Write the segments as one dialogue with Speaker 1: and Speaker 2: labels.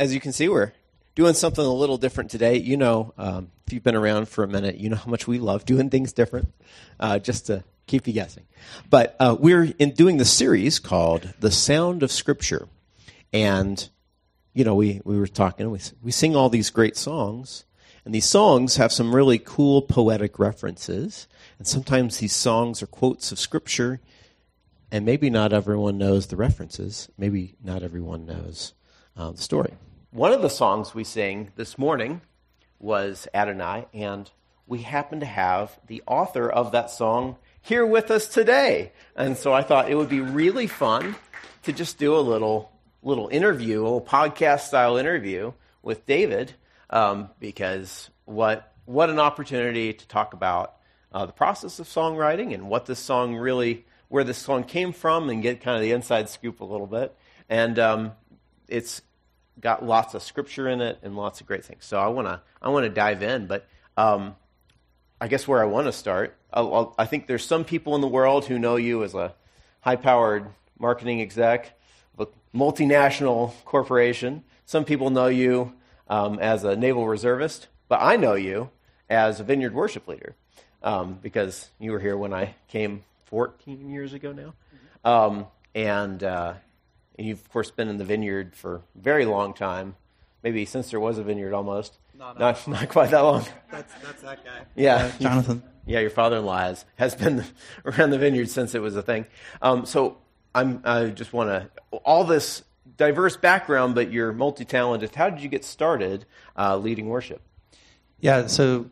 Speaker 1: as you can see, we're doing something a little different today. If you've been around for a minute, you know how much we love doing things different, just to keep you guessing. But we're doing the series called The Sound of Scripture. And, we were talking, we sing all these great songs, and these songs have some really cool poetic references. And sometimes these songs are quotes of Scripture, and maybe not everyone knows the references. Maybe not everyone knows the story. One of the songs we sang this morning was Adonai, and we happen to have the author of that song here with us today. And so I thought it would be really fun to just do a little interview, a little podcast-style interview with David, because what an opportunity to talk about the process of songwriting and what this song really, where this song came from, and get kind of the inside scoop a little bit. And it's got lots of scripture in it and lots of great things. So I want to dive in, but I guess where I want to start, I think there's some people in the world who know you as a high-powered marketing exec of a multinational corporation. Some people know you as a naval reservist, but I know you as a vineyard worship leader because you were here when I came 14 years ago now. And you've, of course, been in the vineyard for a very long time, maybe since there was a vineyard almost. Not quite that long.
Speaker 2: That's that guy.
Speaker 1: Yeah.
Speaker 2: Jonathan.
Speaker 1: Yeah, your father-in-law has been around the vineyard since it was a thing. So I just want to, all this diverse background, but you're multi-talented. How did you get started leading worship?
Speaker 2: Yeah, so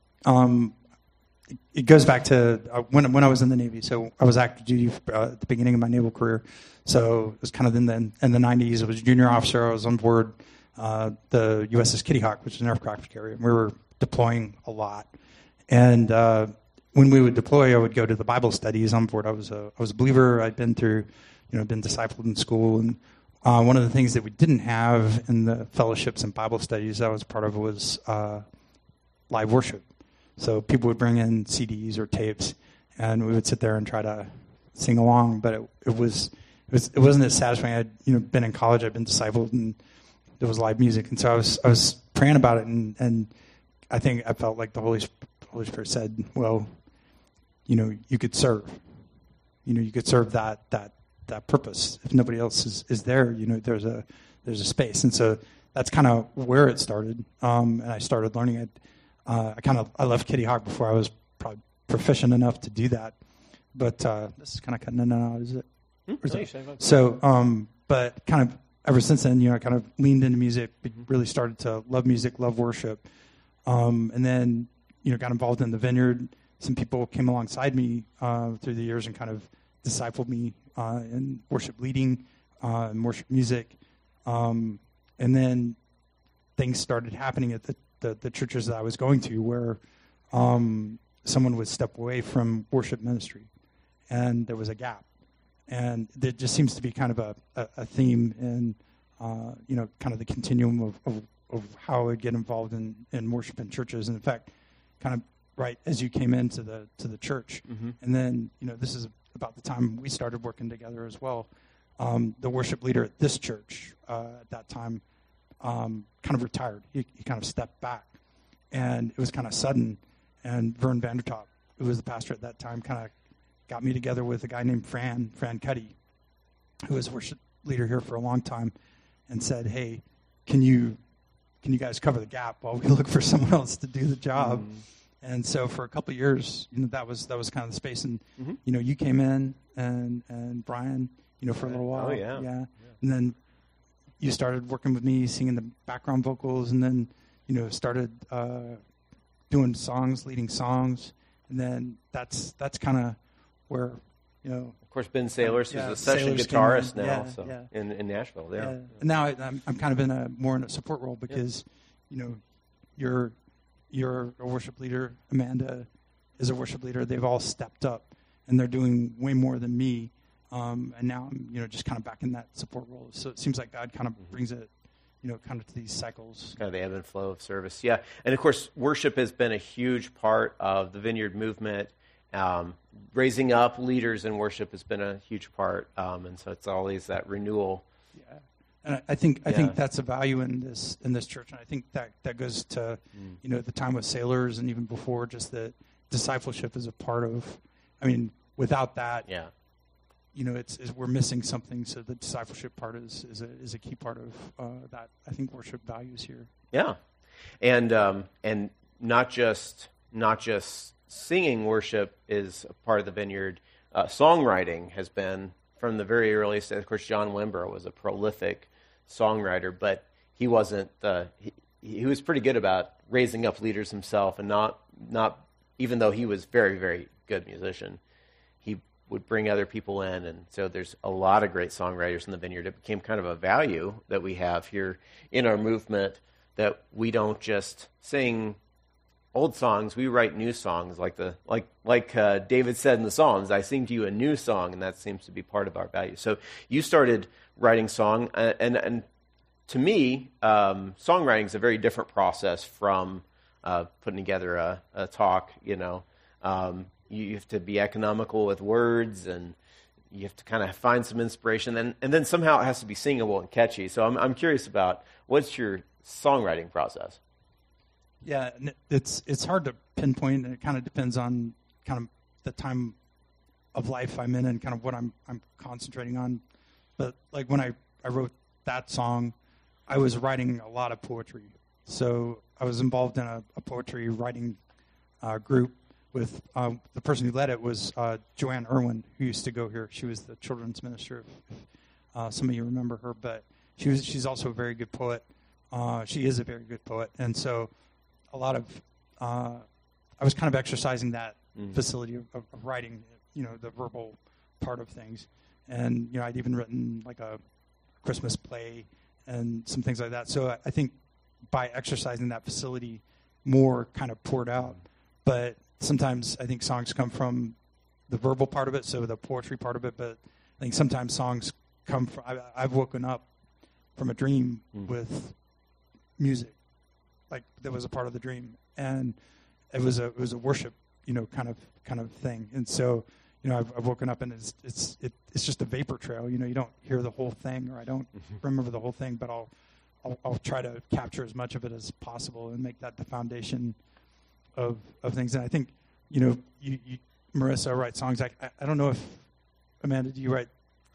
Speaker 2: it goes back to when I was in the Navy. So I was active duty at the beginning of my naval career. So it was kind of in the 90s. I was a junior officer. I was on board the USS Kitty Hawk, which is an aircraft carrier. And we were deploying a lot. And when we would deploy, I would go to the Bible studies on board. I was a believer. I'd been through, been discipled in school. And one of the things that we didn't have in the fellowships and Bible studies I was part of was live worship. So people would bring in CDs or tapes, and we would sit there and try to sing along. But it wasn't as satisfying. I'd been in college, I'd been discipled, and there was live music, and so I was praying about it, and I think I felt like the Holy Spirit said, well, you could serve, you could serve that purpose if nobody else is there. There's a space, and so that's kind of where it started. And I started learning it. I left Kitty Hawk before I was probably proficient enough to do that. But this is kind of cutting in and out, is it? So, but kind of ever since then, I kind of leaned into music, really started to love music, love worship. And then, got involved in the vineyard. Some people came alongside me through the years and kind of discipled me in worship leading and worship music. And then things started happening at the churches that I was going to where someone would step away from worship ministry, and there was a gap. And there just seems to be kind of a theme in, kind of the continuum of how I would get involved in worship in churches. And in fact, kind of right as you came into the church. Mm-hmm. And then, this is about the time we started working together as well. The worship leader at this church at that time kind of retired. He kind of stepped back. And it was kind of sudden. And Vern Vandertop, who was the pastor at that time, kind of got me together with a guy named Fran Cuddy, who was a worship leader here for a long time, and said, hey, can you guys cover the gap while we look for someone else to do the job? Mm-hmm. And so for a couple of years, that was kind of the space. And, mm-hmm. You came in and Brian, for a little while.
Speaker 1: Oh, yeah.
Speaker 2: And then you started working with me, singing the background vocals, and then, started doing songs, leading songs. And then that's kind of where,
Speaker 1: Of course, Ben Sailors, who's a session guitarist now, in Nashville. Yeah.
Speaker 2: And now I'm kind of more in a support role because, you're a worship leader. Amanda is a worship leader. They've all stepped up, and they're doing way more than me. And now I'm, just kind of back in that support role. So it seems like God kind of brings it, kind of to these cycles.
Speaker 1: Kind of the ebb and flow of service. Yeah. And of course, worship has been a huge part of the Vineyard movement. Raising up leaders in worship has been a huge part. And so it's always that renewal
Speaker 2: And I think that's a value in this church, and I think that goes to the time with sailors and even before, just that discipleship is a part of. I mean, without that, it's we're missing something. So the discipleship part is a key part of that. I think worship values here.
Speaker 1: Yeah, and not just singing worship is a part of the Vineyard. Songwriting has been from the very earliest. Of course, John Wimber was a prolific songwriter, but he wasn't. He was pretty good about raising up leaders himself, and not even though he was very, very good musician, he would bring other people in, and so there's a lot of great songwriters in the Vineyard. It became kind of a value that we have here in our movement, that we don't just sing old songs, we write new songs, like David said in the Psalms, I sing to you a new song, and that seems to be part of our value. So you started writing song, and to me, songwriting is a very different process from putting together a talk. You have to be economical with words, and you have to kind of find some inspiration, and then somehow it has to be singable and catchy. So I'm curious about, what's your songwriting process?
Speaker 2: Yeah, it's hard to pinpoint, and it kind of depends on kind of the time of life I'm in and kind of what I'm concentrating on. But like when I wrote that song, I was writing a lot of poetry. So I was involved in a poetry writing group with the person who led it was Joanne Irwin, who used to go here. She was the children's minister, if some of you remember her. But she's also a very good poet. She is a very good poet, and so a lot of I was kind of exercising that facility of writing, the verbal part of things, and I'd even written like a Christmas play and some things like that. So I think by exercising that facility, more kind of poured out. But sometimes I think songs come from the verbal part of it, so the poetry part of it. But I think sometimes songs come from. I've woken up from a dream with music. Like that was a part of the dream, and it was a worship, kind of thing. And so, I've woken up and it's just a vapor trail. You don't hear the whole thing, or I don't remember the whole thing, but I'll try to capture as much of it as possible and make that the foundation of things. And I think, you Marissa writes songs. I don't know if Amanda, do you write?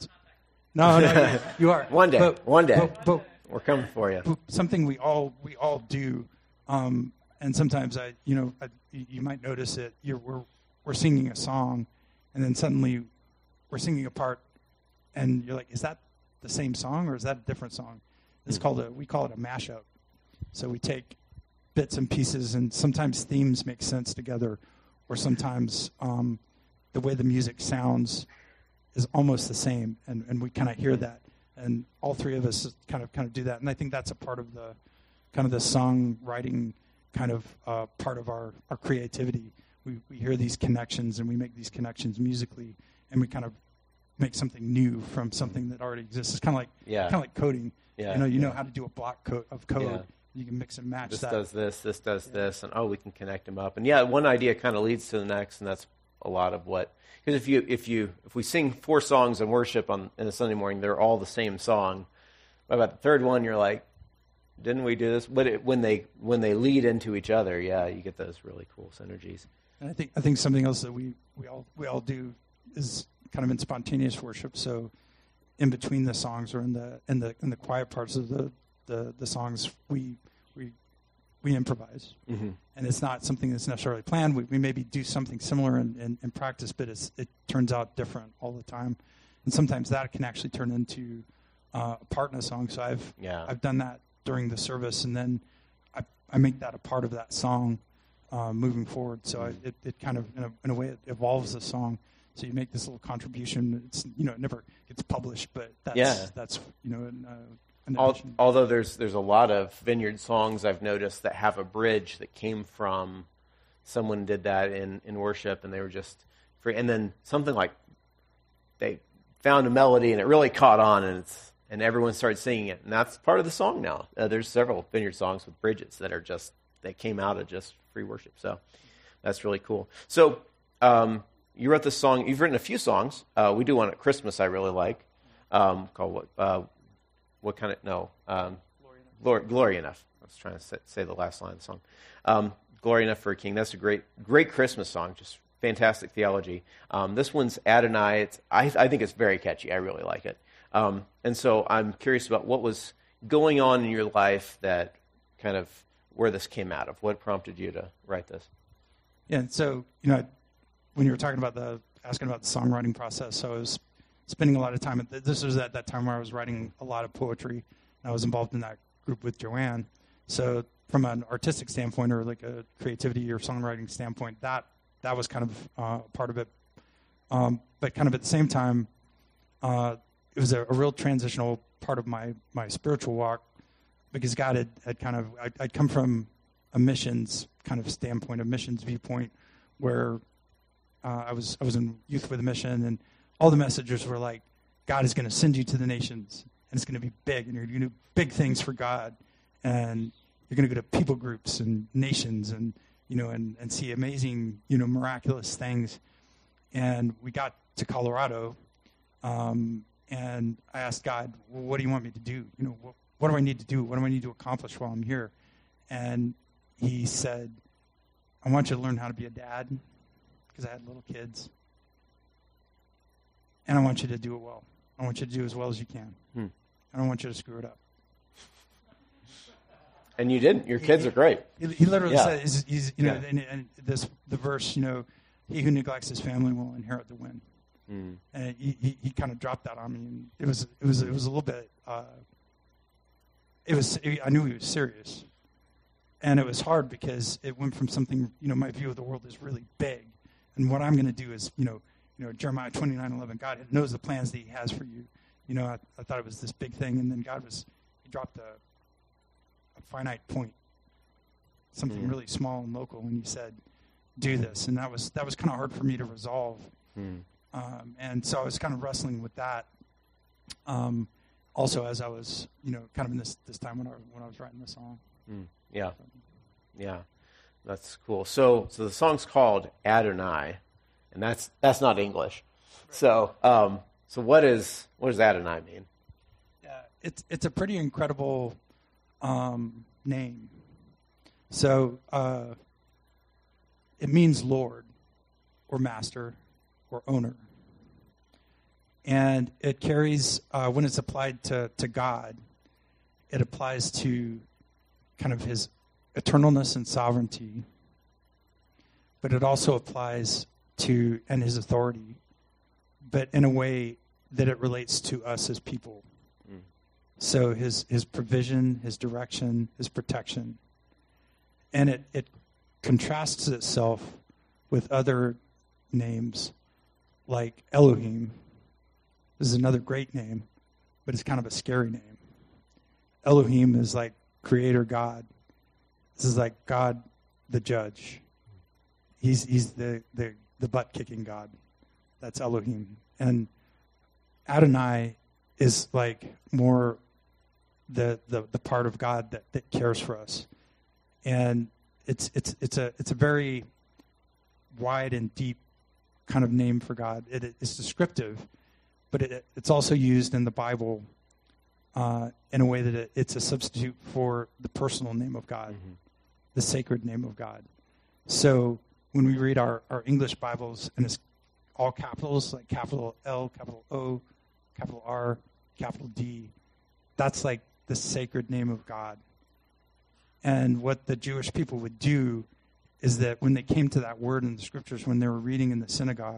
Speaker 2: No, you are.
Speaker 1: One day.
Speaker 2: But
Speaker 1: we're coming for you.
Speaker 2: Something we all do, and sometimes you might notice it. We're singing a song, and then suddenly we're singing a part, and you're like, is that the same song or is that a different song? It's we call it a mashup. So we take bits and pieces, and sometimes themes make sense together, or sometimes the way the music sounds is almost the same, and we kind of hear that. And all three of us kind of do that, and I think that's a part of the songwriting kind of part of our creativity. We hear these connections, and we make these connections musically, and we kind of make something new from something that already exists. It's kind of like coding.
Speaker 1: Yeah.
Speaker 2: You know how to do a block of code. Yeah. You can mix and match.
Speaker 1: This
Speaker 2: that.
Speaker 1: does this, and we can connect them up. And one idea kind of leads to the next, and that's a lot of what. Because if we sing 4 songs in worship in a Sunday morning, they're all the same song. But about the third one, you're like, didn't we do this? But when they lead into each other, you get those really cool synergies.
Speaker 2: And I think something else that we all do is kind of in spontaneous worship. So in between the songs, or in the quiet parts of the songs, we improvise. Mm-hmm. And it's not something that's necessarily planned. We maybe do something similar in practice, but it turns out different all the time. And sometimes that can actually turn into a part in a song. So I've done that during the service, and then I make that a part of that song moving forward. So it kind of, in a way, it evolves the song. So you make this little contribution. It's it never gets published, but that's
Speaker 1: although there's a lot of Vineyard songs I've noticed that have a bridge that came from someone did that in worship, and they were just free. And then something like they found a melody and it really caught on, and everyone started singing it, and that's part of the song now. There's several Vineyard songs with bridges that came out of just free worship. So that's really cool. So you wrote this song. You've written a few songs. We do one at Christmas I really like called what kind of, no, Glory Enough. I was trying to say the last line of the song. Glory Enough for a King. That's a great Christmas song, just fantastic theology. This one's Adonai. I think it's very catchy. I really like it. And so I'm curious about what was going on in your life that kind of where this came out of. What prompted you to write this?
Speaker 2: Yeah, so, when you were talking about asking about the songwriting process, so I was spending a lot of time, this was at that time where I was writing a lot of poetry, and I was involved in that group with Joanne. So from an artistic standpoint or like a creativity or songwriting standpoint, that was kind of part of it. But kind of at the same time, it was a real transitional part of my spiritual walk, because God had kind of, I'd come from a missions kind of standpoint, a missions viewpoint, where I was in Youth with a Mission, and all the messages were like, God is going to send you to the nations, and it's going to be big, and you're going to do big things for God, and you're going to go to people groups and nations, and and see amazing, miraculous things. And we got to Colorado, and I asked God, well, what do you want me to do? What do I need to do? What do I need to accomplish while I'm here? And he said, I want you to learn how to be a dad, because I had little kids. And I want you to do it well. I want you to do as well as you can. I don't want you to screw it up.
Speaker 1: And you didn't. Your kids are great.
Speaker 2: He literally said, and the verse, he who neglects his family will inherit the wind. And he kind of dropped that on me, and it was a little bit. I knew he was serious, and it was hard because it went from something. My view of the world is really big, and what I'm going to do is, Jeremiah 29:11. God knows the plans that He has for you. I thought it was this big thing, and then He dropped a finite point, something really small and local, and He said, "Do this," and that was kind of hard for me to resolve. And so I was kind of wrestling with that. Also, as I was, kind of in this time when I was writing the song.
Speaker 1: Yeah, that's cool. So the song's called Adonai, and that's not English. Right. So what does Adonai mean?
Speaker 2: Yeah, it's a pretty incredible name. So it means Lord, or Master, or Owner. And it carries, when it's applied to God, it applies to kind of His eternalness and sovereignty, but it also applies to, and His authority, but in a way that it relates to us as people. So His provision, His direction, His protection. And it contrasts itself with other names like Elohim. This is another great name, but it's kind of a scary name. Elohim is like Creator God. This is like God, the Judge. He's the butt-kicking God. That's Elohim. And Adonai is like more the part of God that cares for us. And it's a very wide and deep kind of name for God. It's descriptive, but it's also used in the Bible in a way that it's a substitute for the personal name of God, the sacred name of God. So when we read our English Bibles, and it's all capitals, like capital L, capital O, capital R, capital D, that's like the sacred name of God. And what the Jewish people would do is that when they came to that word in the scriptures, when they were reading in the synagogue,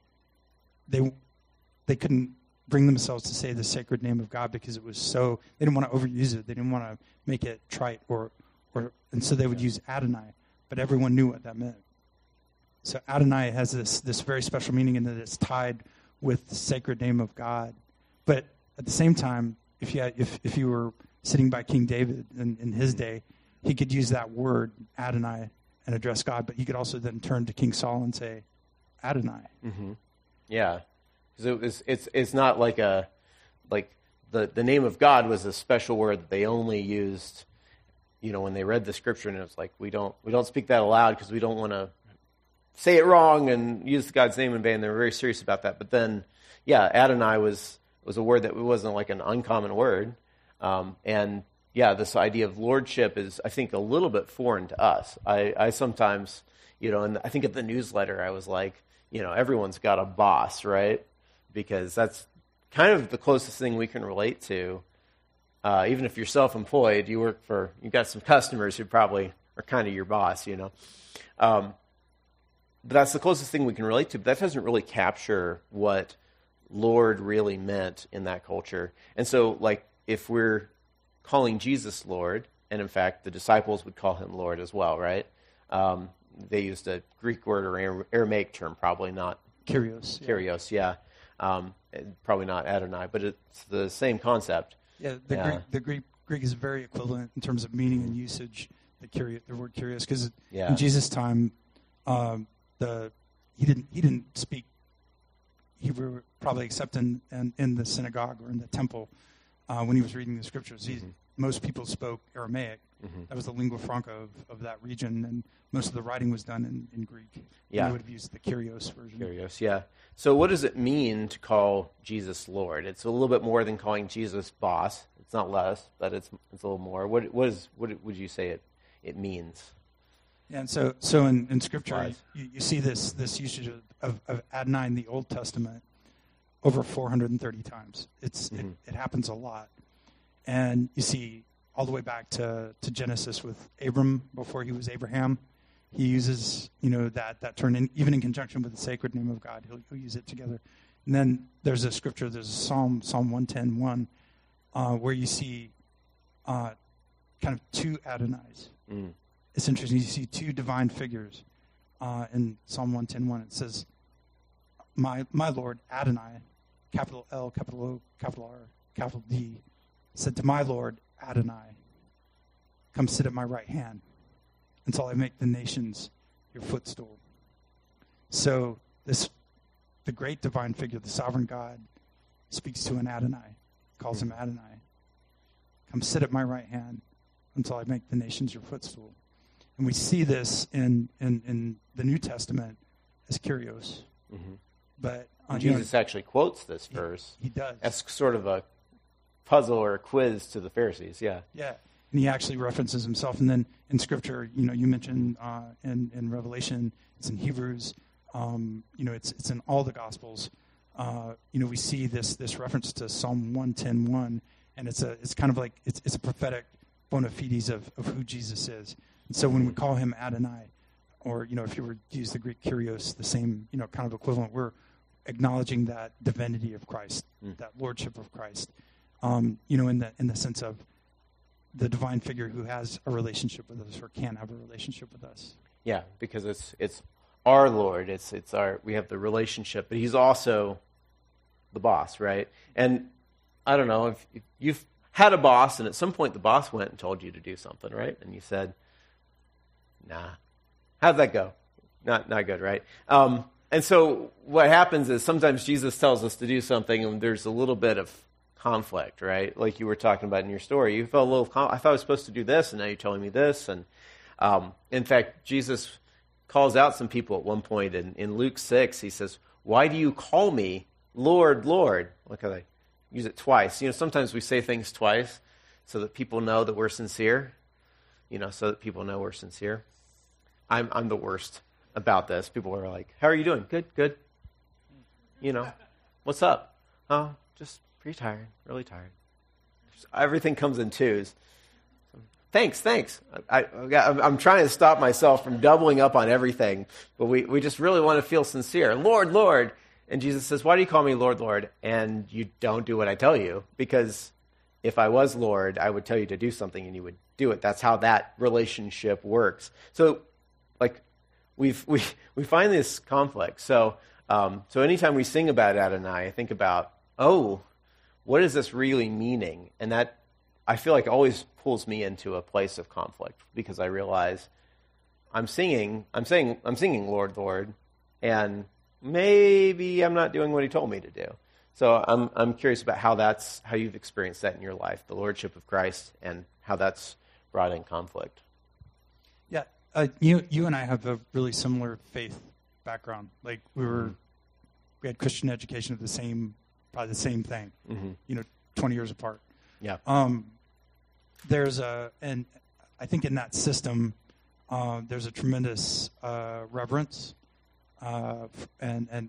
Speaker 2: they couldn't bring themselves to say the sacred name of God because it was so, they didn't want to overuse it. They didn't want to make it trite and so they would use Adonai, but everyone knew what that meant. So Adonai has this very special meaning in that it's tied with the sacred name of God. But at the same time, if you were sitting by King David in his day, he could use that word, Adonai, and address God, but he could also then turn to King Saul and say, Adonai.
Speaker 1: Yeah. Because it's not like the name of God was a special word that they only used, when they read the scripture, and it's like we don't speak that aloud because we don't want to say it wrong and use God's name in vain. They were very serious about that. But then, Adonai was a word that wasn't like an uncommon word, And yeah, this idea of lordship is, I think, a little bit foreign to us. I sometimes, and I think at the newsletter I was like, everyone's got a boss, right? Because that's kind of the closest thing we can relate to. Even if you're self-employed, you've got some customers who probably are kind of your boss, But that's the closest thing we can relate to. But that doesn't really capture what Lord really meant in that culture. And so, like, if we're calling Jesus Lord, and in fact, the disciples would call him Lord as well, right? They used a Greek word or Aramaic term, probably not.
Speaker 2: Kyrios.
Speaker 1: Kyrios, yeah. Probably not Adonai, but it's the same concept.
Speaker 2: Yeah, the Greek is very equivalent in terms of meaning and usage. The word Kyrios, because in Jesus' time, he didn't speak Hebrew probably except in the synagogue or in the temple when he was reading the scriptures. Most people spoke Aramaic. That was the lingua franca of that region, and most of the writing was done in Greek.
Speaker 1: Yeah.
Speaker 2: They would have used the Kyrios version.
Speaker 1: Kyrios, yeah. So what does it mean to call Jesus Lord? It's a little bit more than calling Jesus boss. It's not less, but it's a little more. What would you say it means?
Speaker 2: Yeah, and so in Scripture, you see this usage of Adonai in the Old Testament over 430 times. It happens a lot. And you see all the way back to Genesis with Abram before he was Abraham. He uses that term, and even in conjunction with the sacred name of God, he'll use it together. And then there's a scripture, there's a Psalm 110:1, where you see kind of two Adonais. It's interesting. You see two divine figures in Psalm 110:1. It says, "My Lord Adonai, capital L, capital O, capital R, capital D, said to my Lord Adonai, come sit at my right hand until I make the nations your footstool." So the great divine figure, the sovereign God, speaks to an Adonai, calls him Adonai. Come sit at my right hand until I make the nations your footstool. And we see this in the New Testament as Kyrios. But
Speaker 1: Jesus actually quotes this verse.
Speaker 2: He does.
Speaker 1: As sort of a puzzle or a quiz to the Pharisees, yeah.
Speaker 2: Yeah, and he actually references himself. And then in Scripture, you mentioned in Revelation, it's in Hebrews, it's in all the Gospels. We see this reference to Psalm 110:1, and it's kind of like it's a prophetic bona fides of who Jesus is. And so when we call him Adonai, or if you were to use the Greek Kyrios, the same kind of equivalent, we're acknowledging that divinity of Christ, that lordship of Christ. In the sense of the divine figure who has a relationship with us or can have a relationship with us.
Speaker 1: Yeah, because it's our Lord. It's we have the relationship, but he's also the boss, right? And I don't know if you've had a boss, and at some point the boss went and told you to do something, right? And you said, "Nah." How'd that go? Not good, right? And so what happens is sometimes Jesus tells us to do something, and there's a little bit of conflict, right? Like you were talking about in your story. You felt a little, I thought I was supposed to do this, and now you're telling me this. And in fact, Jesus calls out some people at one point in Luke 6. He says, "Why do you call me Lord, Lord?" Look how they use it twice. Sometimes we say things twice so that people know that we're sincere, so that people know we're sincere. I'm the worst about this. People are like, "How are you doing?" Good. What's up? "Oh, just pretty tired, really tired." Everything comes in twos. Thanks. I'm trying to stop myself from doubling up on everything, but we just really want to feel sincere. "Lord, Lord." And Jesus says, "Why do you call me Lord, Lord?" And you don't do what I tell you, because if I was Lord, I would tell you to do something and you would do it. That's how that relationship works. So, we find this conflict. So anytime we sing about Adonai, I think about, what is this really meaning? And that, I feel like, always pulls me into a place of conflict, because I realize I'm singing Lord, Lord, and maybe I'm not doing what he told me to do. So I'm curious about how you've experienced that in your life, the lordship of Christ, and how that's brought in conflict.
Speaker 2: Yeah, you and I have a really similar faith background. Like we had Christian education of probably the same thing. 20 years apart.
Speaker 1: Yeah.
Speaker 2: There's and I think in that system, there's a tremendous reverence, and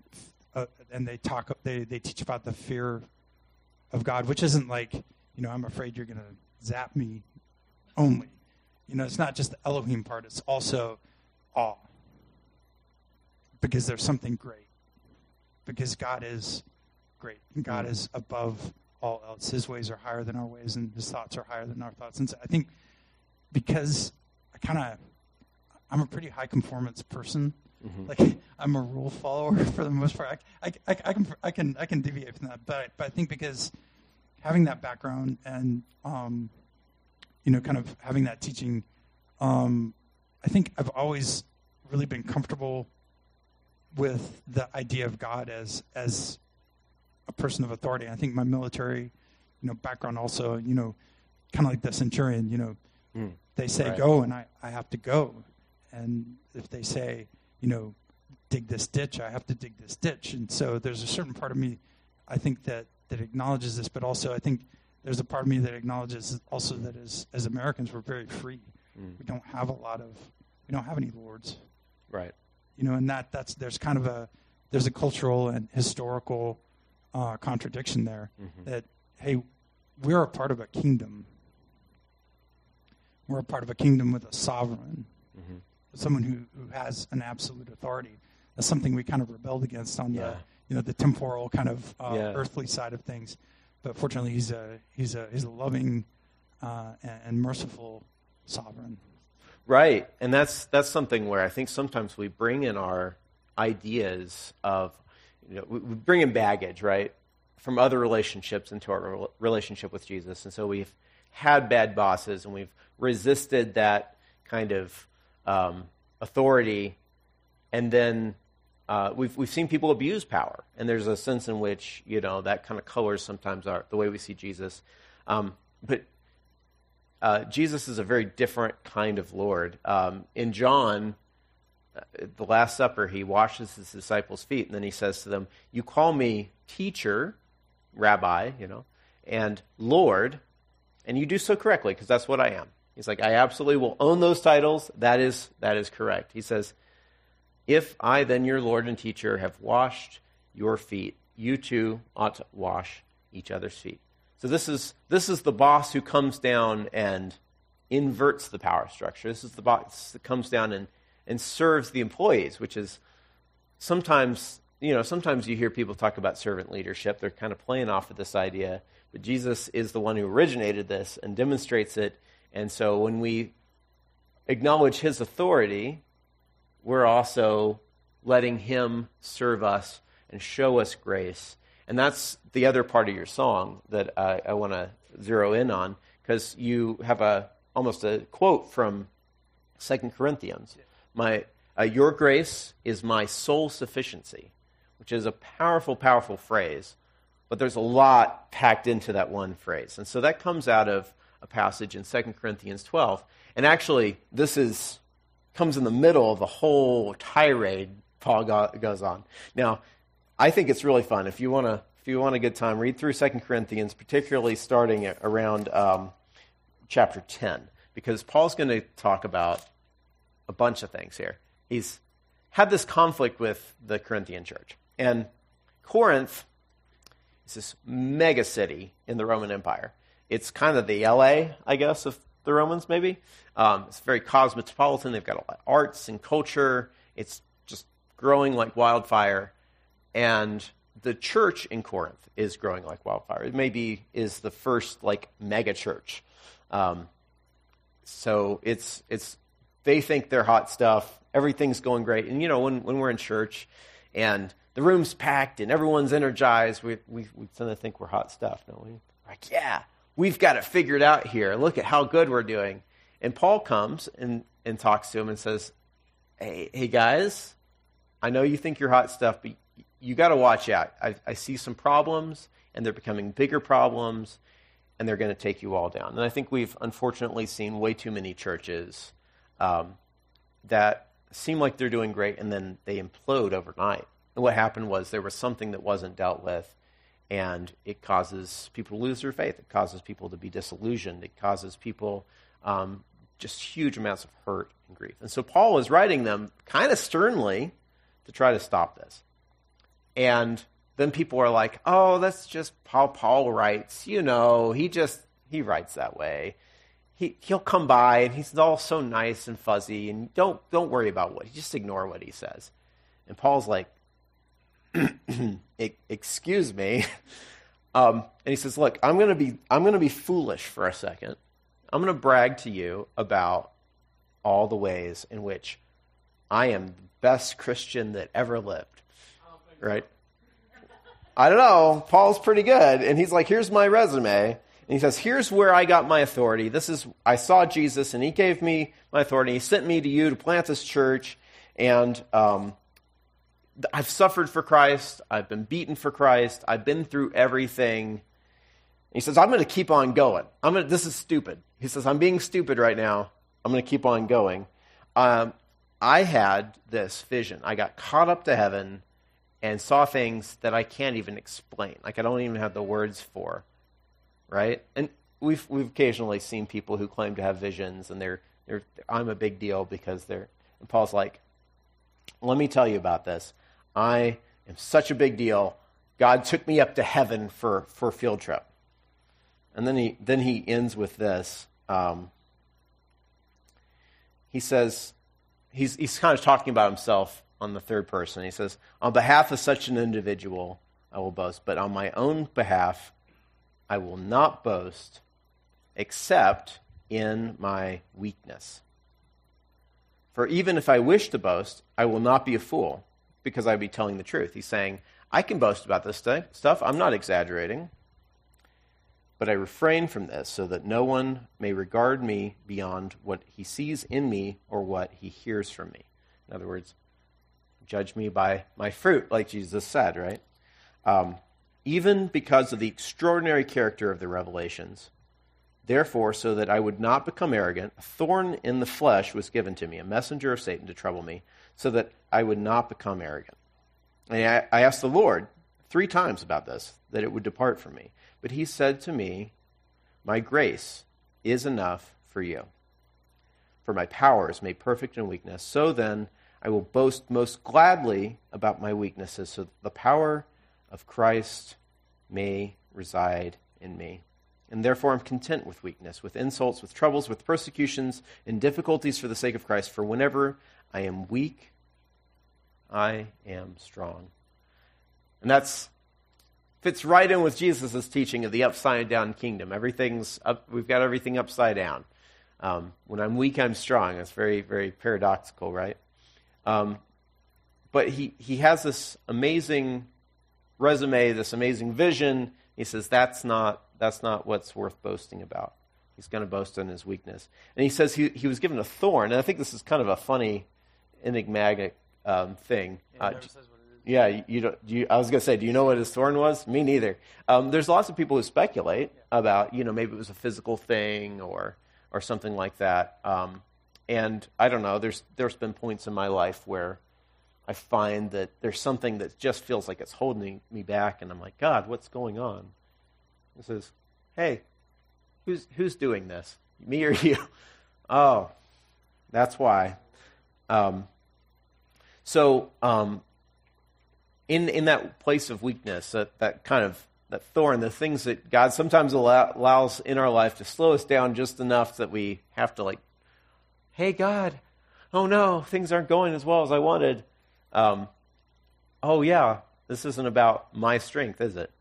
Speaker 2: they teach about the fear of God, which isn't like, I'm afraid you're going to zap me only. It's not just the Elohim part; it's also awe, because there's something great, because God is great, and God is above all else. His ways are higher than our ways, and his thoughts are higher than our thoughts. And so I think because I'm a pretty high conformance person. Mm-hmm. Like, I'm a rule follower for the most part. I can deviate from that, but I think because having that background and kind of having that teaching, I think I've always really been comfortable with the idea of God as a person of authority. I think my military, background also, kind of like the centurion, they say right. Go, and I have to go. And if they say, dig this ditch, I have to dig this ditch. And so there's a certain part of me, I think, that acknowledges this, but also I think there's a part of me that acknowledges also that as Americans, we're very free. We don't have any lords.
Speaker 1: Right.
Speaker 2: And there's kind of there's a cultural and historical contradiction there, that, hey, we're a part of a kingdom. We're a part of a kingdom with a sovereign, someone who has an absolute authority. That's something we kind of rebelled against on the temporal kind of earthly side of things. But fortunately, he's a loving and merciful sovereign.
Speaker 1: Right, and that's something where I think sometimes we bring in our ideas of, we bring in baggage, right, from other relationships into our relationship with Jesus. And so we've had bad bosses, and we've resisted that kind of authority, and then we've seen people abuse power, and there's a sense in which that kind of colors sometimes the way we see Jesus. But Jesus is a very different kind of Lord. In John, the Last Supper, he washes his disciples' feet, and then he says to them, "You call me teacher, rabbi, and Lord, and you do so correctly, because that's what I am." He's like, "I absolutely will own those titles. That is correct." He says, "If I, then your Lord and teacher, have washed your feet, you too ought to wash each other's feet." So this is the boss who comes down and inverts the power structure. This is the boss that comes down and serves the employees, which is sometimes you hear people talk about servant leadership. They're kind of playing off of this idea, but Jesus is the one who originated this and demonstrates it. And so when we acknowledge his authority, we're also letting him serve us and show us grace. And that's the other part of your song that I want to zero in on, because you have almost a quote from 2 Corinthians. Your grace is my sole sufficiency, which is a powerful, powerful phrase, but there's a lot packed into that one phrase. And so that comes out of a passage in 2 Corinthians 12. And actually, this comes in the middle of the whole tirade Paul goes on. Now, I think it's really fun. If you want a good time, read through 2 Corinthians, particularly starting at around chapter 10, because Paul's going to talk about a bunch of things here. He's had this conflict with the Corinthian church. And Corinth is this mega city in the Roman Empire. It's kind of the LA, I guess, of the Romans, maybe. It's very cosmopolitan. They've got a lot of arts and culture. It's just growing like wildfire. And the church in Corinth is growing like wildfire. It maybe is the first mega church. So it's they think they're hot stuff. Everything's going great. And when we're in church and the room's packed and everyone's energized, we tend to think we're hot stuff, don't we? Like, yeah, we've got it figured out here. Look at how good we're doing. And Paul comes and talks to him and says, hey guys, I know you think you're hot stuff, but you got to watch out. I see some problems, and they're becoming bigger problems, and they're going to take you all down. And I think we've unfortunately seen way too many churches that seem like they're doing great, and then they implode overnight. And what happened was there was something that wasn't dealt with, And it causes people to lose their faith. It causes people to be disillusioned. It causes people just huge amounts of hurt and grief. And so Paul is writing them kind of sternly to try to stop this. And then people are like, oh, that's just how Paul writes. You know, he writes that way. He'll come by and he's all so nice and fuzzy, and don't worry about just ignore what he says. And Paul's like, excuse me. And he says, look, I'm going to be foolish for a second. I'm going to brag to you about all the ways in which I am the best Christian that ever lived. Right? I don't know. Paul's pretty good. And he's like, here's my resume. And he says, here's where I got my authority. I saw Jesus and he gave me my authority. He sent me to you to plant this church. And I've suffered for Christ. I've been beaten for Christ. I've been through everything. He says, I'm going to keep on going. This is stupid. He says, I'm being stupid right now. I'm going to keep on going. I had this vision. I got caught up to heaven and saw things that I can't even explain. Like I don't even have the words for. Right? And we've occasionally seen people who claim to have visions, and I'm a big deal because they're. And Paul's like, let me tell you about this. I am such a big deal. God took me up to heaven for a field trip. And then he ends with this. He says, he's kind of talking about himself on the third person. He says, on behalf of such an individual, I will boast, but on my own behalf, I will not boast except in my weakness. For even if I wish to boast, I will not be a fool, because I'd be telling the truth. He's saying, I can boast about this stuff. I'm not exaggerating. But I refrain from this so that no one may regard me beyond what he sees in me or what he hears from me. In other words, judge me by my fruit, like Jesus said, right? Even because of the extraordinary character of the revelations. Therefore, so that I would not become arrogant, a thorn in the flesh was given to me, a messenger of Satan to trouble me, so that I would not become arrogant. And I asked the Lord 3 times about this, that it would depart from me. But he said to me, my grace is enough for you. For my power is made perfect in weakness. So then I will boast most gladly about my weaknesses, so that the power of Christ may reside in me. And therefore I'm content with weakness, with insults, with troubles, with persecutions, and difficulties for the sake of Christ. For whenever I am weak, I am strong. And that's fits right in with Jesus' teaching of the upside down kingdom. Everything's up, we've got everything upside down. When I'm weak, I'm strong. That's very, very paradoxical, right? But he has this amazing resume, this amazing vision. He says that's not what's worth boasting about. He's going to boast in his weakness. And he says he was given a thorn. And I think this is kind of a funny, enigmatic thing.
Speaker 2: Yeah, it never says what it is.
Speaker 1: Yeah, I was going to say, do you know what his thorn was? Me neither. There's lots of people who speculate about, maybe it was a physical thing or something like that. And I don't know, there's been points in my life where I find that there's something that just feels like it's holding me back, and I'm like, God, what's going on? He says, hey, who's doing this? Me or you? Oh, that's why. In that place of weakness, that kind of that thorn, the things that God sometimes allows in our life to slow us down just enough that we have to hey God, oh no, things aren't going as well as I wanted. Oh yeah, this isn't about my strength, is it?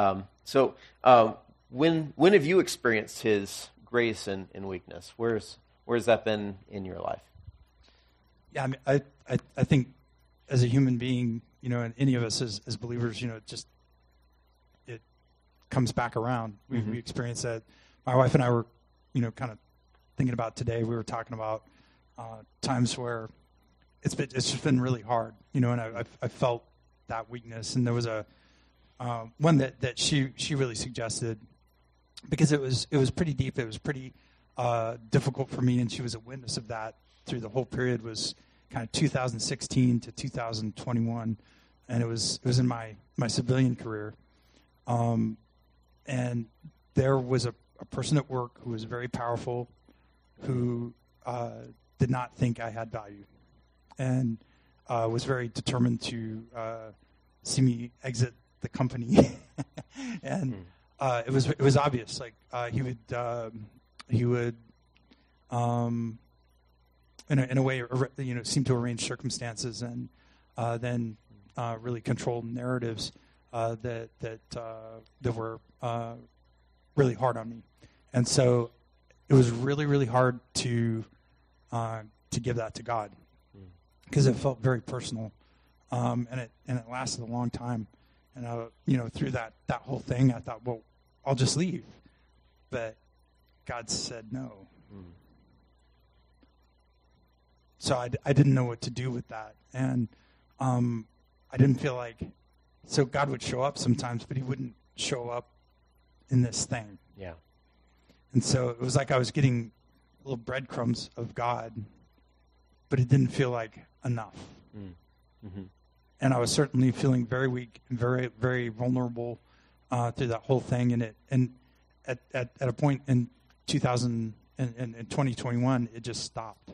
Speaker 1: When have you experienced His grace in weakness? Where's that been in your life?
Speaker 2: Yeah, I think as a human being, and any of us as believers, it comes back around. We experience that. My wife and I were, kind of thinking about today. We were talking about times where it's just been really hard, and I felt that weakness. And there was a one that she really suggested, because it was pretty deep. It was pretty difficult for me, and she was a witness of that through the whole period. Was kind of 2016 to 2021, and it was in my civilian career. And there was a person at work who was very powerful, who did not think I had value, and was very determined to see me exit the company. And it was obvious. Like he would in a way, seem to arrange circumstances and then really control narratives that were really hard on me. And so it was really, really hard to give that to God, because it felt very personal, and it lasted a long time. And through that whole thing, I thought, well, I'll just leave, but God said no. So I didn't know what to do with that, and I didn't feel like, so God would show up sometimes, but he wouldn't show up in this thing.
Speaker 1: Yeah.
Speaker 2: And so it was like I was getting little breadcrumbs of God, but it didn't feel like enough. Mm-hmm. And I was certainly feeling very weak and very, very vulnerable through that whole thing. And at a point in 2021, it just stopped.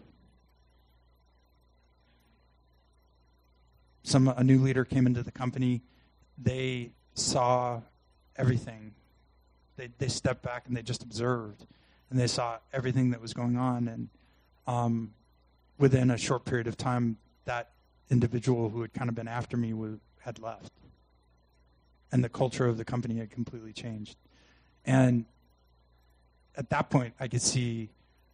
Speaker 2: A new leader came into the company. They saw everything. They stepped back and they just observed, and they saw everything that was going on. And within a short period of time, that individual who had kind of been after me had left, and the culture of the company had completely changed. And at that point, I could see,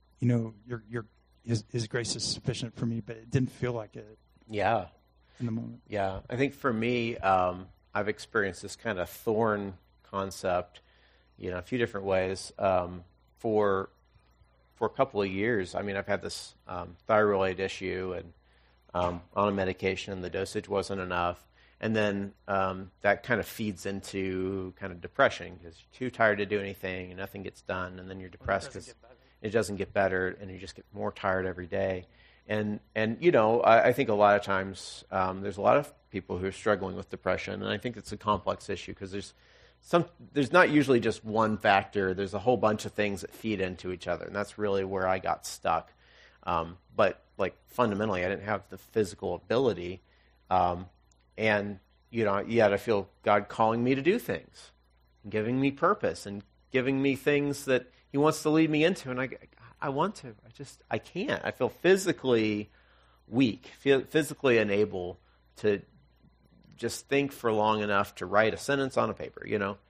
Speaker 2: His grace is sufficient for me, but it didn't feel like it.
Speaker 1: Yeah.
Speaker 2: In the moment.
Speaker 1: Yeah, I think for me, I've experienced this kind of thorn concept, a few different ways. For a couple of years, I've had this thyroid issue and on a medication, and the dosage wasn't enough. And then that kind of feeds into kind of depression, because you're too tired to do anything and nothing gets done, and then you're depressed because it doesn't get better, and you just get more tired every day. And I think a lot of times there's a lot of people who are struggling with depression, and I think it's a complex issue because there's not usually just one factor. There's a whole bunch of things that feed into each other, and that's really where I got stuck. But fundamentally, I didn't have the physical ability, and yet I feel God calling me to do things, and giving me purpose, and giving me things that He wants to lead me into, and I want to. I can't. I feel physically weak, physically unable to just think for long enough to write a sentence on a paper,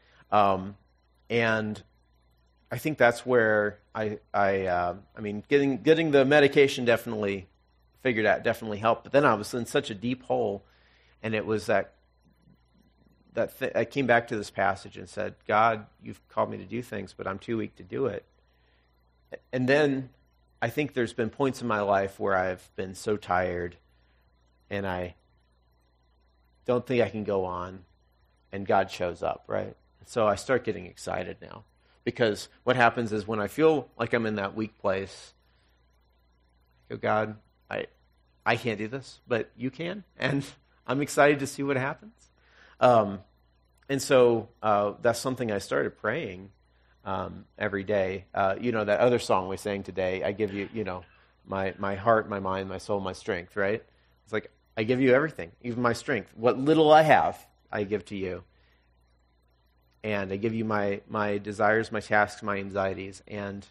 Speaker 1: and I think that's where getting the medication definitely figured out definitely helped. But then I was in such a deep hole, and it was that I came back to this passage and said, God, you've called me to do things, but I'm too weak to do it. And then I think there's been points in my life where I've been so tired and I don't think I can go on, and God shows up, right? So I start getting excited now, because what happens is when I feel like I'm in that weak place, I go, God, I can't do this, but you can, and I'm excited to see what happens. And so that's something I started praying every day. That other song we sang today, I give you, my heart, my mind, my soul, my strength, right? It's like, I give you everything, even my strength. What little I have, I give to you. And I give you my desires, my tasks, my anxieties, and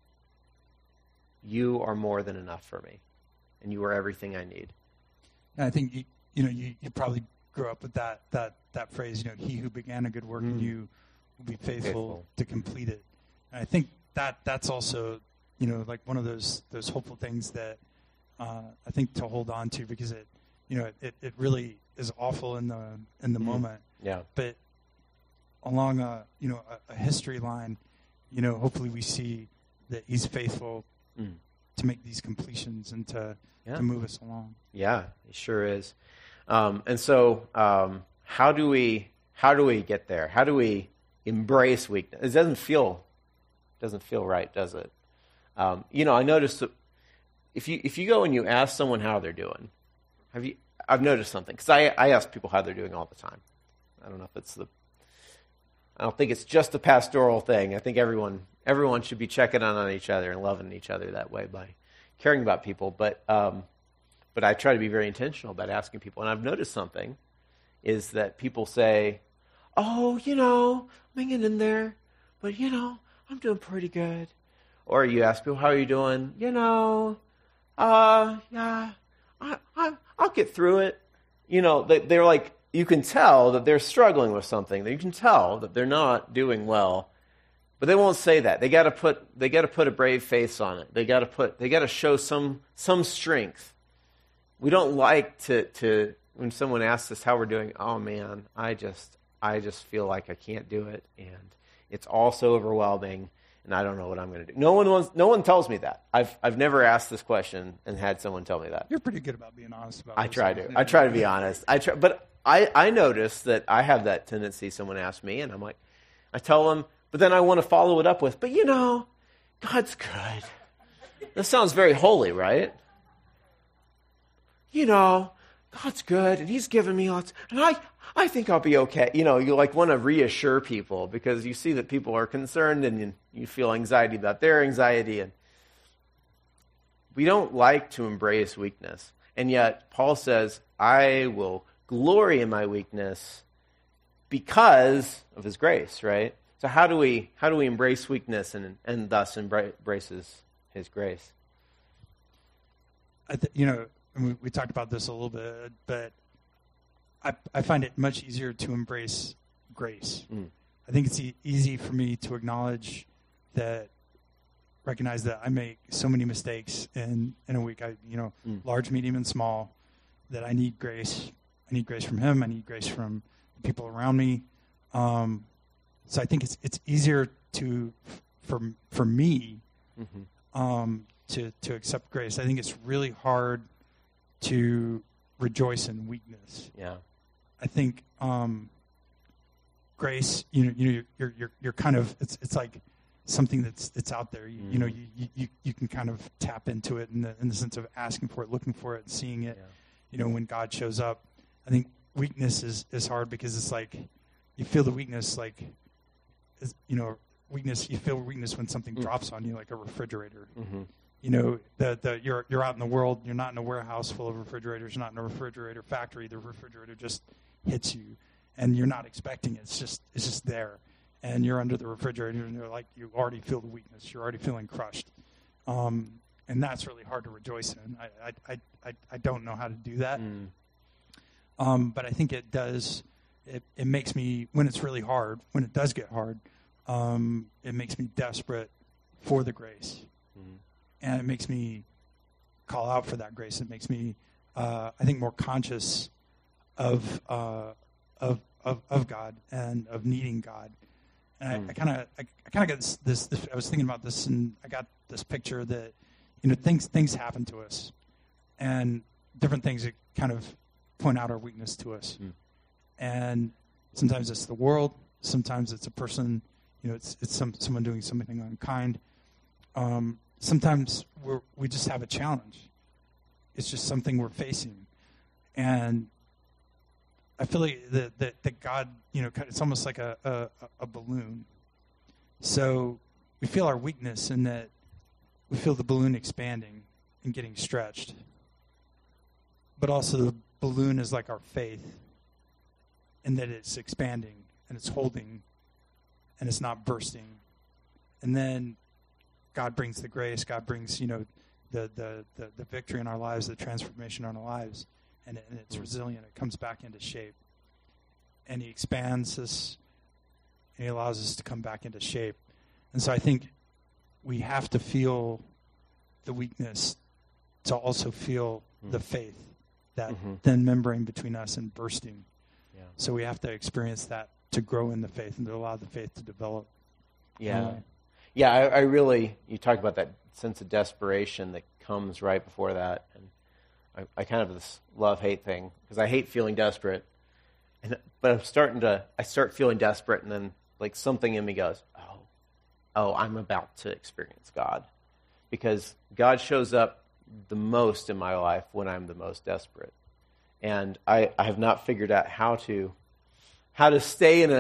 Speaker 1: you are more than enough for me. And you are everything I need.
Speaker 2: And I think, you probably grew up with that phrase, he who began a good work in you will be faithful to complete it. And I think that's also, one of those hopeful things that I think to hold on to, because it really is awful in the moment.
Speaker 1: Yeah.
Speaker 2: But along a history line, hopefully we see that He's faithful to make these completions and to move us along.
Speaker 1: Yeah, He sure is. And so, how do we get there? How do we embrace weakness? It doesn't feel right, does it? I noticed that if you go and you ask someone how they're doing, I've noticed something, because I ask people how they're doing all the time. I don't know if it's I don't think it's just a pastoral thing. I think everyone should be checking on each other and loving each other that way by caring about people. But I try to be very intentional about asking people. And I've noticed something is that people say, oh, I'm hanging in there, but, I'm doing pretty good. Or you ask people, how are you doing? Yeah, I'll get through it. They're like, you can tell that they're struggling with something. You can tell that they're not doing well, but they won't say that. They got to put a brave face on it. They got to show some strength. We don't like to when someone asks us how we're doing. Oh man, I just feel like I can't do it, and it's all so overwhelming, and I don't know what I'm going to do. No one tells me that. I've never asked this question and had someone tell me that.
Speaker 2: You're pretty good about being honest about it.
Speaker 1: I try to be honest. But I notice that I have that tendency. Someone asks me, and I'm like, I tell them, but then I want to follow it up with, but God's good. That sounds very holy, right? God's good, and He's given me lots, and I think I'll be okay. You want to reassure people because you see that people are concerned, and you feel anxiety about their anxiety, and we don't like to embrace weakness. And yet, Paul says, I will glory in my weakness because of His grace, right? So how do we embrace weakness and thus embraces His grace?
Speaker 2: We talked about this a little bit, but I find it much easier to embrace grace. I think it's easy for me to recognize that I make so many mistakes in a week. Large, medium, and small, that I need grace. I need grace from Him. I need grace from the people around me. So I think it's easier for me to accept grace. I think it's really hard to rejoice in weakness.
Speaker 1: Yeah,
Speaker 2: I think grace. You're kind of it's like something that's out there. You can kind of tap into it in the sense of asking for it, looking for it, and seeing it. Yeah. When God shows up. I think weakness is hard because it's like you feel the weakness weakness. You feel weakness when something drops on you, like a refrigerator. Mm-hmm. You're out in the world. You're not in a warehouse full of refrigerators. You're not in a refrigerator factory. The refrigerator just hits you, and you're not expecting it. It's just there, and you're under the refrigerator, and you're like you already feel the weakness. You're already feeling crushed, and that's really hard to rejoice in. I don't know how to do that, but I think it does. It makes me, when it's really hard, when it does get hard, it makes me desperate for the grace. And it makes me call out for that grace. It makes me, I think, more conscious of God and of needing God. And I kind of got this. I was thinking about this, and I got this picture that things happen to us, and different things that kind of point out our weakness to us. And sometimes it's the world. Sometimes it's a person. It's someone doing something unkind. Sometimes we just have a challenge. It's just something we're facing. And I feel like that God, it's almost like a balloon. So we feel our weakness in that we feel the balloon expanding and getting stretched. But also the balloon is like our faith in that it's expanding and it's holding and it's not bursting. And then God brings the grace. God brings, the victory in our lives, the transformation in our lives, and it's resilient. It comes back into shape, and He expands us, and He allows us to come back into shape. And so I think we have to feel the weakness to also feel the faith, that thin membrane between us and bursting. Yeah. So we have to experience that to grow in the faith and to allow the faith to develop.
Speaker 1: Yeah. Yeah, I really, you talk about that sense of desperation that comes right before that. And I kind of this love-hate thing, because I hate feeling desperate. But I start feeling desperate, and then like something in me goes, oh, I'm about to experience God. Because God shows up the most in my life when I'm the most desperate. And I have not figured out how to stay in a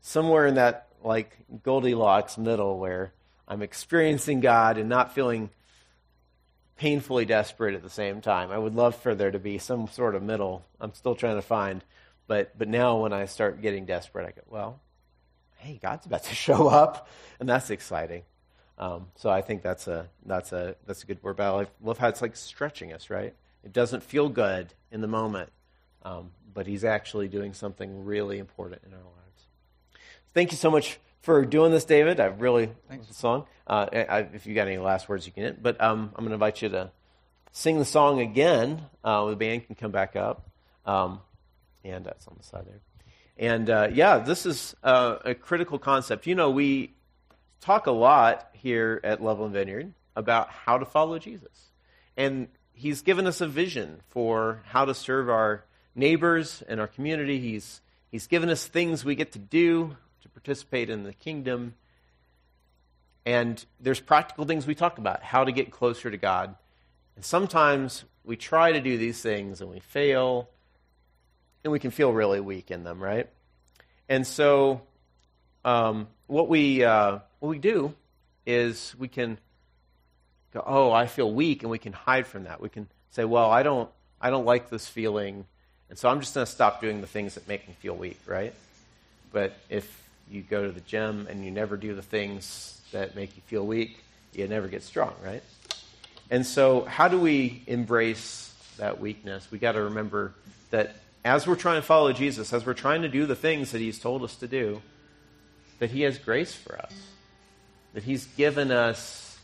Speaker 1: somewhere in that like Goldilocks middle where I'm experiencing God and not feeling painfully desperate at the same time. I would love for there to be some sort of middle I'm still trying to find. But now when I start getting desperate, I go, well, hey, God's about to show up, and that's exciting. So I think that's a good word. But I love how it's like stretching us, right? It doesn't feel good in the moment, but he's actually doing something really important in our lives. Thank you so much for doing this, David. I really like the song. If you got any last words, you can hit. But I'm going to invite you to sing the song again. The band can come back up, and that's on the side there. And this is a critical concept. You know, we talk a lot here at Loveland Vineyard about how to follow Jesus, and he's given us a vision for how to serve our neighbors and our community. He's given us things we get to do to participate in the kingdom. And there's practical things we talk about, how to get closer to God. And sometimes we try to do these things and we fail, and we can feel really weak in them, right? And so what we do is we can go, oh, I feel weak, and we can hide from that. We can say, well, I don't like this feeling, and so I'm just going to stop doing the things that make me feel weak, right? But if you go to the gym and you never do the things that make you feel weak, you never get strong, right? And so how do we embrace that weakness? We got to remember that as we're trying to follow Jesus, as we're trying to do the things that he's told us to do, that he has grace for us, that he's given us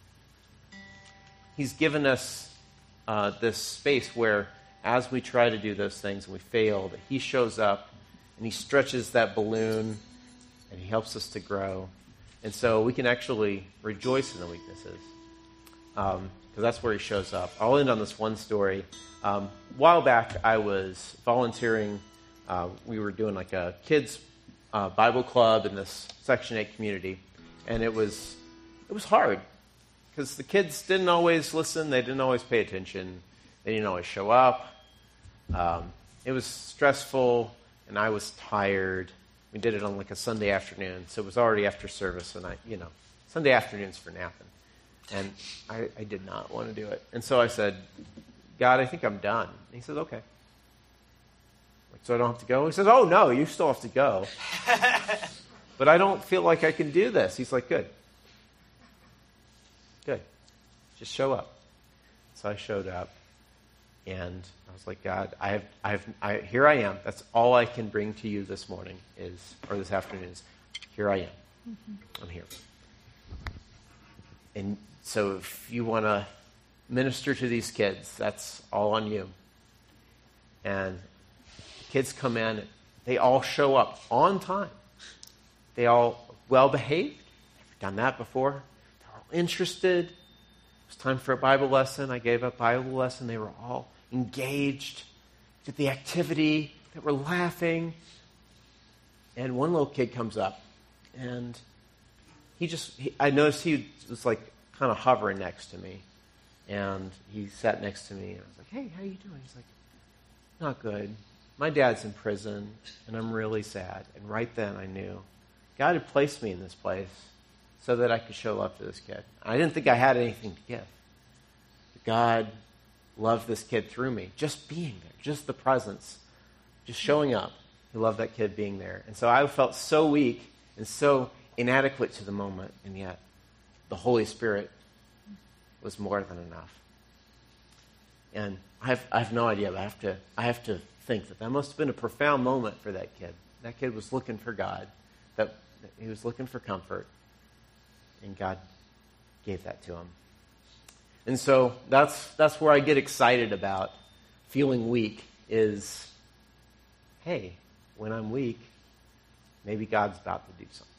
Speaker 1: this space where as we try to do those things and we fail, that he shows up and he stretches that balloon and he helps us to grow. And so we can actually rejoice in the weaknesses because that's where he shows up. I'll end on this one story. A while back, I was volunteering. We were doing like a kids' Bible club in this Section 8 community, and it was hard because the kids didn't always listen. They didn't always pay attention. They didn't always show up. It was stressful, and I was tired. We did it on like a Sunday afternoon, so it was already after service, and Sunday afternoons for napping. And I did not want to do it. And so I said, God, I think I'm done. And he says, okay. So I don't have to go? He says, oh, no, you still have to go. But I don't feel like I can do this. He's like, good. Good. Just show up. So I showed up. And I was like, God, here I am. That's all I can bring to you this morning or this afternoon is, here I am. Mm-hmm. I'm here. And so if you want to minister to these kids, that's all on you. And kids come in, they all show up on time. They all well-behaved. Never done that before. They're all interested. It was time for a Bible lesson. I gave a Bible lesson. They were all engaged, did the activity, they were laughing. And one little kid comes up, and I noticed he was like kind of hovering next to me. And he sat next to me, and I was like, hey, how you doing? He's like, not good. My dad's in prison, and I'm really sad. And right then I knew God had placed me in this place so that I could show love to this kid. I didn't think I had anything to give. But God loved this kid through me, just being there, just the presence, just showing up. He loved that kid being there. And so I felt so weak and so inadequate to the moment, and yet the Holy Spirit was more than enough. And I have no idea, but I have to think that must have been a profound moment for that kid. That kid was looking for God, that he was looking for comfort, and God gave that to him. And so that's where I get excited about feeling weak is, hey, when I'm weak, maybe God's about to do something.